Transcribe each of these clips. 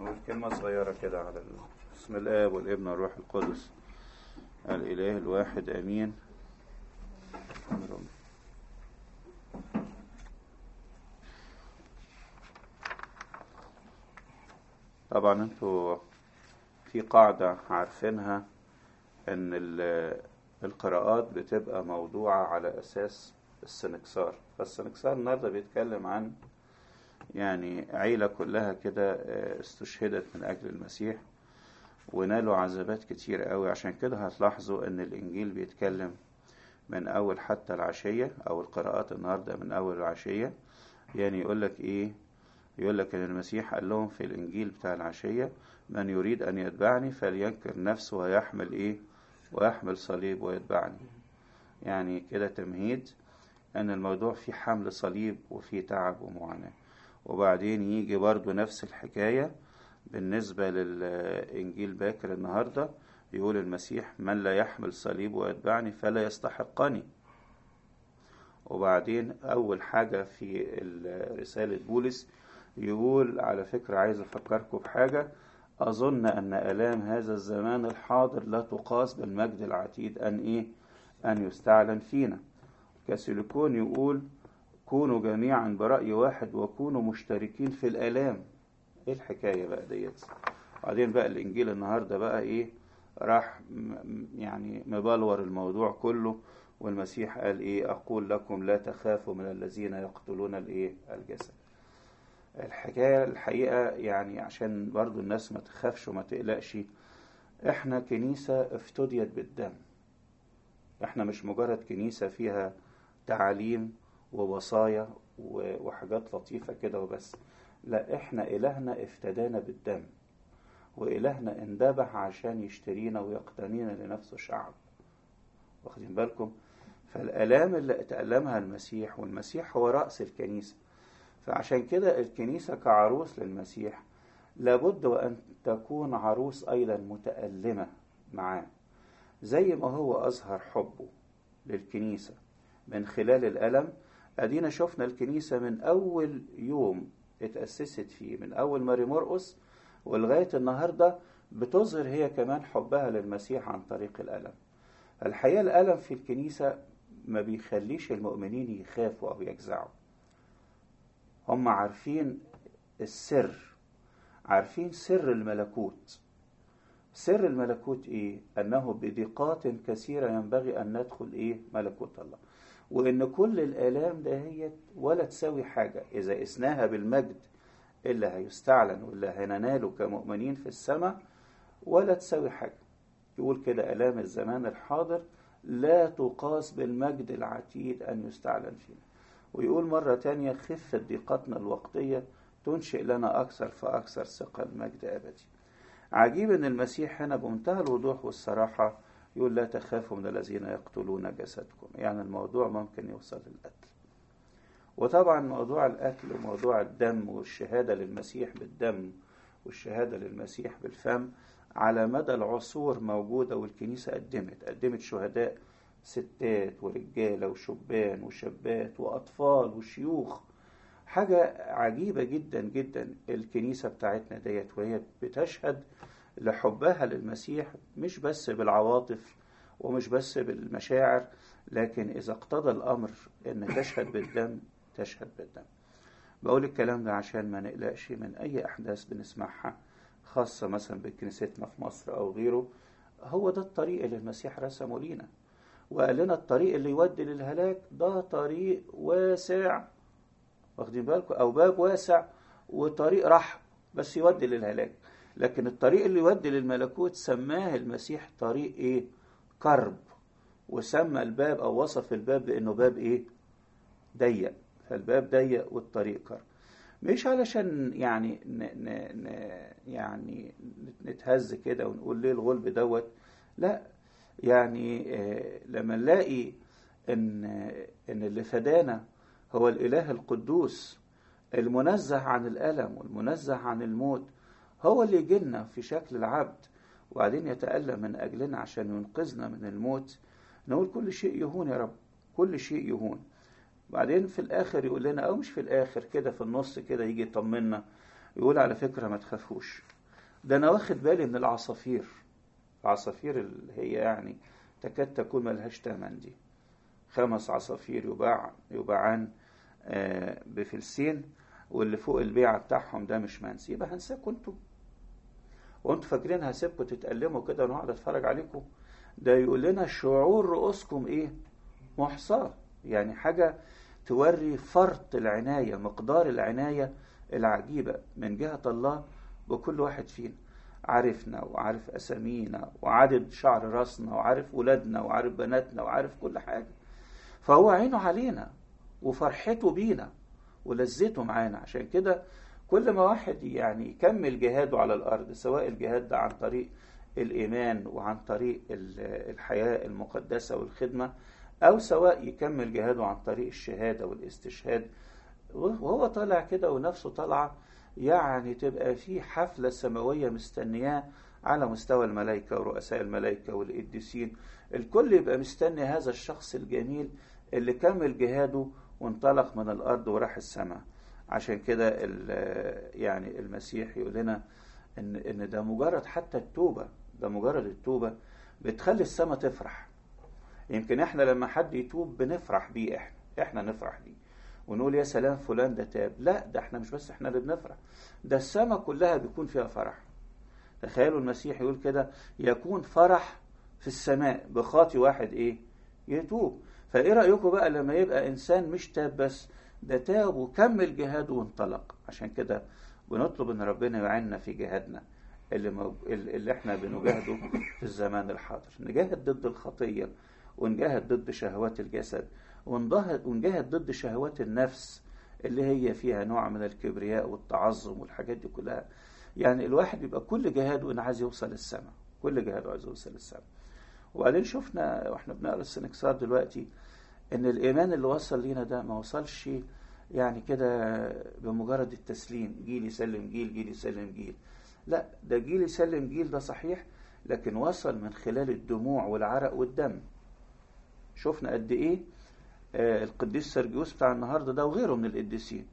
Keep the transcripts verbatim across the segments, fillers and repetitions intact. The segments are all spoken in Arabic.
نقول كلمة صغيرة كده على ال... بسم الآب والابن والروح القدس الإله الواحد آمين. طبعا انتوا في قاعدة عارفينها ان القراءات بتبقى موضوعة على أساس السنكسار. فالسنكسار النهارده بيتكلم عن يعني عيلة كلها كده استشهدت من أجل المسيح ونالوا عذابات كتير قوي. عشان كده هتلاحظوا ان الإنجيل بيتكلم من أول حتى العشية، أو القراءات النهارده من أول العشية. يعني يقولك إيه؟ يقولك إن المسيح قال لهم في الإنجيل بتاع العشية: من يريد أن يتبعني فلينكر نفسه ويحمل إيه؟ ويحمل صليب ويتبعني. يعني كده تمهيد أن الموضوع فيه حمل صليب وفيه تعب ومعاناة. وبعدين يجي برضو نفس الحكاية بالنسبة للإنجيل باكر النهاردة، يقول المسيح: من لا يحمل صليب ويتبعني فلا يستحقني. وبعدين أول حاجة في رسالة بولس يقول: على فكرة عايز أفكركم بحاجة، أظن أن آلام هذا الزمان الحاضر لا تقاس بالمجد العتيد أن إيه؟ أن يستعلن فينا. كاسيليكون يقول: كونوا جميعا برأي واحد وكونوا مشتركين في الآلام. إيه الحكاية بقى ديت؟ بعدين بقى الإنجيل النهاردة بقى إيه؟ راح يعني مبلور الموضوع كله، والمسيح قال إيه؟ أقول لكم لا تخافوا من الذين يقتلون الإيه؟ الجسد. الحكاية الحقيقة يعني عشان برضو الناس ما تخافش وما تقلقش، احنا كنيسة افتديت بالدم. احنا مش مجرد كنيسة فيها تعاليم ووصايا وحاجات لطيفة كده وبس، لا، احنا إلهنا افتدانا بالدم، وإلهنا اندبح عشان يشترينا ويقتنينا لنفسه شعب. واخدين بالكم؟ فالآلام اللي اتألمها المسيح، والمسيح هو رأس الكنيسة، فعشان كده الكنيسة كعروس للمسيح لابد وأن تكون عروس أيضا متألمة معاه. زي ما هو أظهر حبه للكنيسة من خلال الألم. أدينا شفنا الكنيسة من أول يوم اتأسست فيه، من أول ماري مرقس ولغاية النهاردة، بتظهر هي كمان حبها للمسيح عن طريق الألم. الحقيقة الألم في الكنيسة ما بيخليش المؤمنين يخافوا أو يجزعوا. هم عارفين السر، عارفين سر الملكوت. سر الملكوت إيه؟ أنه بضيقات كثيرة ينبغي أن ندخل إيه؟ ملكوت الله. وإن كل الآلام دهيت ولا تساوي حاجة إذا قسناها بالمجد اللي هيستعلن واللي هنناله كمؤمنين في السماء، ولا تساوي حاجة. يقول كده: آلام الزمان الحاضر لا تقاس بالمجد العتيد أن يستعلن فينا. ويقول مرة تانية: خفة ضيقتنا الوقتية تنشئ لنا أكثر فأكثر ثقة المجد أبدي. عجيب أن المسيح هنا بمنتهى الوضوح والصراحة يقول: لا تخافوا من الذين يقتلون جسدكم. يعني الموضوع ممكن يوصل للقتل. وطبعا موضوع القتل وموضوع الدم والشهادة للمسيح بالدم والشهادة للمسيح بالفم على مدى العصور موجودة، والكنيسة قدمت قدمت شهداء ستات ورجالة وشبان وشابات وأطفال وشيوخ. حاجة عجيبة جدا جدا الكنيسة بتاعتنا ديت، وهي بتشهد لحبها للمسيح مش بس بالعواطف ومش بس بالمشاعر، لكن إذا اقتضى الأمر أن تشهد بالدم تشهد بالدم. بقول الكلام ده عشان ما نقلقش من أي أحداث بنسمعها، خاصة مثلا بكنيستنا في مصر أو غيره. هو ده الطريق اللي المسيح رسمه لينا، وقال لنا الطريق اللي يودي للهلاك ده طريق واسع، واخدين بالكم، أو باب واسع وطريق رحب بس يودي للهلاك. لكن الطريق اللي يودي للملكوت سماه المسيح طريق إيه؟ كرب. وسمى الباب أو وصف الباب بأنه باب إيه؟ ضيق. فالباب ضيق والطريق كرب. مش علشان يعني ن ن ن يعني نتهز كده ونقول ليه الغلب دوت، لا. يعني آه لما نلاقي ان ان اللي فدانا هو الاله القدوس المنزه عن الالم والمنزه عن الموت، هو اللي يجينا في شكل العبد وبعدين يتألم من اجلنا عشان ينقذنا من الموت، نقول كل شيء يهون يا رب، كل شيء يهون. بعدين في الآخر يقول لنا، أو مش في الآخر كده في النص كده يجي يطمنا، يقول على فكرة ما تخافوش، ده أنا واخد بالي من العصافير، العصافير اللي هي يعني تكاد تكون ملهاش تمن دي، خمس عصافير يباع يباعان بفلسين، واللي فوق البيعة بتاعهم ده مش منسي، يبقى هنساكم انتوا، وانتوا فاكرين هسيبكم تتألموا كده ونقعد اتفرج عليكم؟ ده يقول لنا شعور رؤوسكم ايه؟ محصاة، يعني حاجة توري فرط العناية، مقدار العناية العجيبة من جهة الله بكل واحد فينا، عارفنا وعارف أسامينا وعدد شعر راسنا وعارف ولادنا وعارف بناتنا وعارف كل حاجة، فهو عينه علينا وفرحته بينا ولذته معانا. عشان كده كل ما واحد يعني يكمل جهاده على الأرض، سواء الجهاد ده عن طريق الإيمان وعن طريق الحياة المقدسة والخدمة، أو سواء يكمل جهاده عن طريق الشهادة والاستشهاد، وهو طالع كده ونفسه طالعة، يعني تبقى في حفلة سماوية مستنياه على مستوى الملائكة ورؤساء الملائكة والقديسين، الكل يبقى مستني هذا الشخص الجميل اللي كمل جهاده وانطلق من الأرض وراح السماء. عشان كده يعني المسيح يقول لنا إن إن ده مجرد حتى التوبة، ده مجرد التوبة بتخلي السماء تفرح. يمكن احنا لما حد يتوب بنفرح بيه، احنا احنا نفرح بيه ونقول يا سلام فلان ده تاب، لا ده احنا مش بس احنا اللي بنفرح، ده السماء كلها بيكون فيها فرح. تخيلوا المسيح يقول كده يكون فرح في السماء بخاطي واحد ايه يتوب. فايه رأيكم بقى لما يبقى انسان مش تاب بس، ده تاب وكمل جهاده وانطلق؟ عشان كده بنطلب ان ربنا يعيننا في جهادنا اللي, مو... اللي احنا بنجاهده في الزمان الحاضر، نجاهد ضد الخطية ونجاهد ضد شهوات الجسد ونجاهد ضد شهوات النفس اللي هي فيها نوع من الكبرياء والتعظم والحاجات دي كلها. يعني الواحد يبقى كل جهاده انه عايز يوصل للسماء، كل جهاده عايز يوصل للسماء. وبعدين شفنا واحنا بنقرا السنكسار دلوقتي ان الايمان اللي وصل لينا ده ما وصلش يعني كده بمجرد التسليم، جيل يسلم جيل جيل يسلم جيل، لا ده جيل يسلم جيل، ده صحيح، لكن وصل من خلال الدموع والعرق والدم. شفنا قد ايه آه القديس سرجيوس بتاع النهارده ده وغيره من القديسين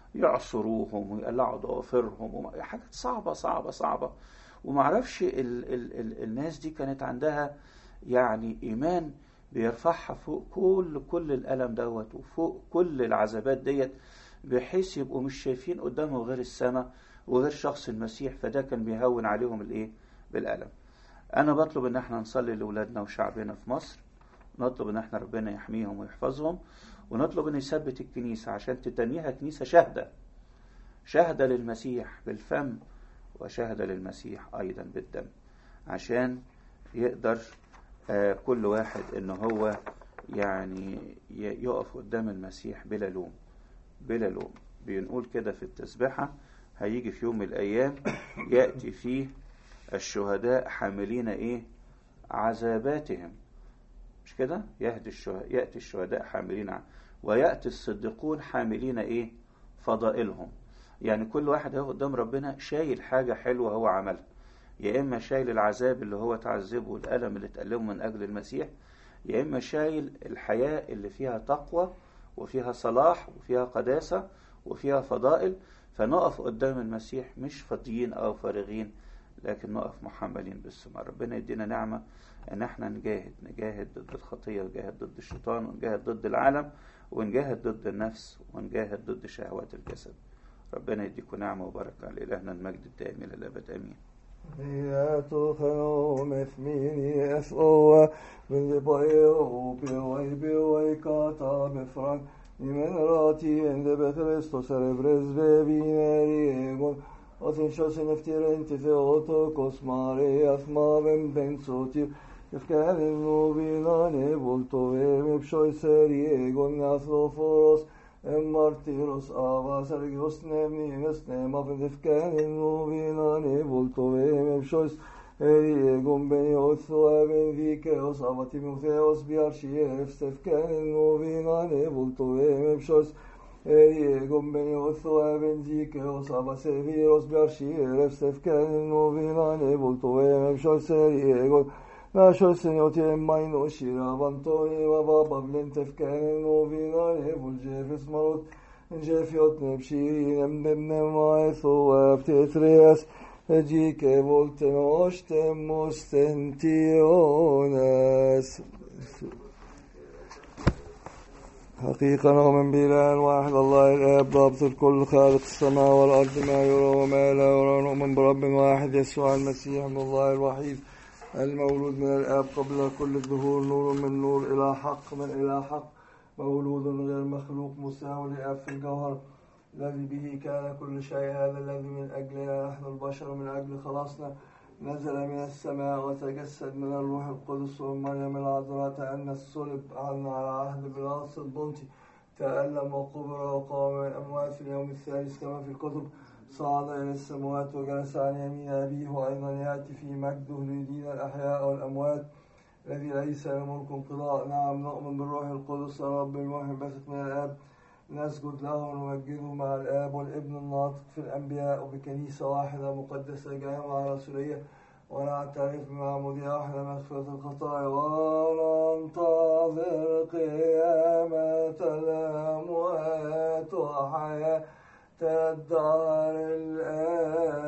يعصروهم ويقلعوا ضوافرهم، حاجات صعبة صعبة صعبة. ومعرفش ال ال ال الناس دي كانت عندها يعني إيمان بيرفعها فوق كل كل الألم دوت وفوق كل العذابات ديت، بحيث يبقوا مش شايفين قدامهم غير السماء وغير شخص المسيح، فده كان بيهون عليهم الايه بالألم. أنا بطلب إن احنا نصلي لأولادنا وشعبنا في مصر، نطلب إن احنا ربنا يحميهم ويحفظهم، ونطلب إن يثبت الكنيسة عشان تتنيها كنيسة شاهدة، شاهدة للمسيح بالفم وشاهدة للمسيح أيضا بالدم، عشان يقدر آه كل واحد إنه هو يعني يقف قدام المسيح بلا لوم بلا لوم. بنقول كده في التسبيحة هيجي في يوم من الأيام يأتي فيه الشهداء حاملين إيه عذاباتهم، مش كده؟ يهدي الشهداء يأتي الشهداء حاملين ع... ويأتي الصديقون حاملين إيه فضائلهم. يعني كل واحد هو قدام ربنا شايل حاجة حلوة هو عملها، يا إما شايل العذاب اللي هو تعذبه والألم اللي تألمه من أجل المسيح، يا إما شايل الحياة اللي فيها تقوى وفيها صلاح وفيها قداسة وفيها فضائل. فنقف قدام المسيح مش فاضيين أو فارغين، لكن نقف محملين بالثمار. ربنا يدينا نعمة ان احنا نجاهد نجاهد ضد الخطية ونجاهد ضد الشيطان ونجاهد ضد العالم ونجاهد ضد النفس ونجاهد ضد شهوات الجسد. ربنا يديكم نعمة وبركة. لإلهنا المجد الدائم إلى الأبد آمين. يا تخنوم اثميني أسقوا من لبايو بيوي بيوي كاتا بفران من راتي عند بخريستوس ربرز ببيناريغون أثن شاسن افتيرين تثيوتو كوسماري أثما بن بن صوتي يفكان النوبيناني بولتو بمبشوي سريغون أثلوفوروس Martyros ava Sergios nemnimes nema vdefken innovinane voltove mevshos eriegom benios ben vikeos ava Timotheos biarchief stefken innovinane voltove mevshos eriegom benios ben vikeos ava Seviros biarchief stefken innovinane voltove mevshos eriegom Lascio il Signore ti mai non uscirà, vanto e va va bavlente fkene novina e volge fesmarot جافيوت نبشيرين أمدن مايثو بتتريس أجيك بولتن وشتم مستنتيونس. حقيقة نؤمن بالله الواحد الله الآب ضابط الكل خالق السماء والأرض ما يرى وما لا يرى. نؤمن برب واحد يسوع المسيح ابن الله الوحيد المولود من الآب قبل كل الدهور، نور من نور، إلى حق من إلى حق، مولود غير مخلوق، مساوي للآب في الجوهر، الذي به كان كل شيء. هذا الذي من أجلنا نحن البشر من أجل خلاصنا نزل من السماء وتجسد من الروح القدس ومريم العذراء، تأنس صلب عنا على عهد بيلاطس البنطي، تألم وقبر وقام من الأموات في اليوم الثالث كما في الكتب، صعد إلى السماوات وجلس عن يمين أبيه، وأيضا يأتي في مجده ليدين الأحياء والأموات، الذي ليس له ملك انقضاء. نعم نؤمن بالروح القدس الرب المحب من الآب، نسجد له ونمجده مع الآب والابن الناطق في الأنبياء، وبكنيسة واحدة مقدسة جامعة رسولية، ونعترف بمعمودية واحدة مغفرة الخطايا، وننتظر قيامة الأموات وحياة الدار الآتية.